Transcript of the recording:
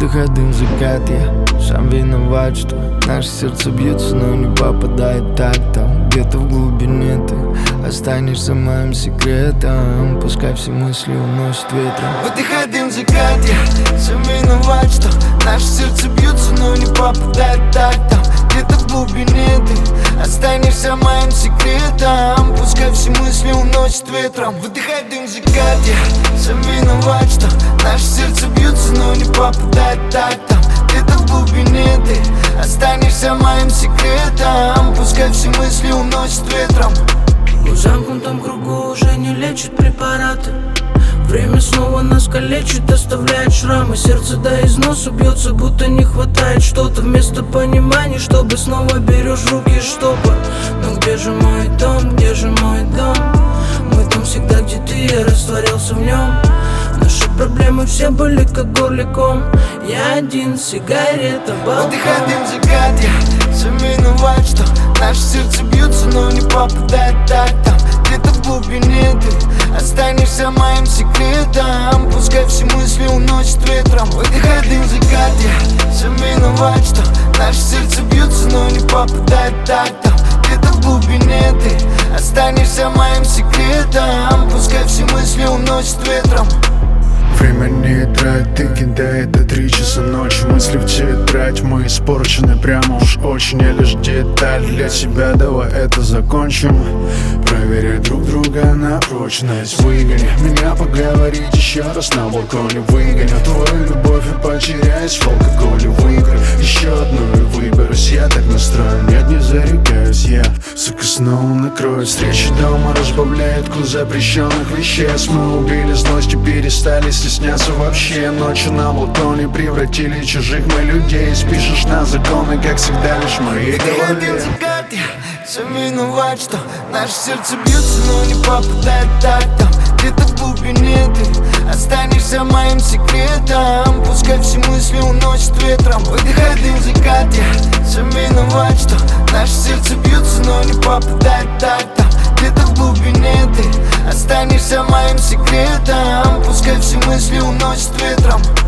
Выдыхай дым, закат, я сам виноват, что наше сердце бьется, но не попадает так. Там где-то в глубине ты останешься моим секретом. Пускай все мысли уносят ветром. Выдыхай дым, закат, я сам виноват, что наше сердце бьется, но не попадает так. Там где-то в глубине ты останешься моим секретом. Пускай все мысли уносят ветром. Выдыхай дым, закат, я сам виноват, что наше сердце бьется, но не попадает так. Там где-то в глубине ты останешься моим секретом. Пускай все мысли уносят ветром. В замкнутом кругу уже не лечат препараты. Время снова нас калечит, оставляет шрамы. Сердце до износа бьется, будто не хватает что-то. Вместо понимания, чтобы снова берешь в руки штопор. Но где же мой дом, где же мой дом? Мой дом всегда, где ты, я растворялся в нем. Наши проблемы все были как горликом. Я один, сигарета, балкон. Выдыхай дым, закат, я сам виноват, что наше сердце бьется, но не попадает так. Там где-то в глубине ты останешься моим секретом. Пускай все мысли уносят ветром. Выдыхай дым, закат, я сам виноват, что наше сердце бьется, но не попадает так. Там где-то в глубине ты останешься моим секретом. Пускай все мысли уносят ветром. Время не играет, ты кидает до 3 часа ночи. Мысли в тетрадь, мы испорчены прямо уж очень. Я лишь деталь для себя, давай это закончим. Проверяй друг друга на прочность. Выгони меня поговорить еще раз на балконе. Выгоню твою любовь и потеряюсь в алкоголе. Выиграю еще одну и выберусь. Я так настроен, нет, не зарекаюсь. Я, сука, снова накроет. Встречи дома разбавляет вкус запрещенных веществ. Мы убили злость и перестали стесняться вообще. Ночью на балконе превратили чужих мы людей. Спишешь на законы, как всегда, лишь в моей голове. Сам виноват, что наше сердце бьется, но не попадает так. Там где-то в глубине ты останешься моим секретом. Пускай все мысли уносят ветром. Выдыхай дым, закат, я сам виноват, что наше сердце бьется, но не попадает так. Там где-то в глубине ты останешься моим секретом. Пускай все мысли уносят ветром.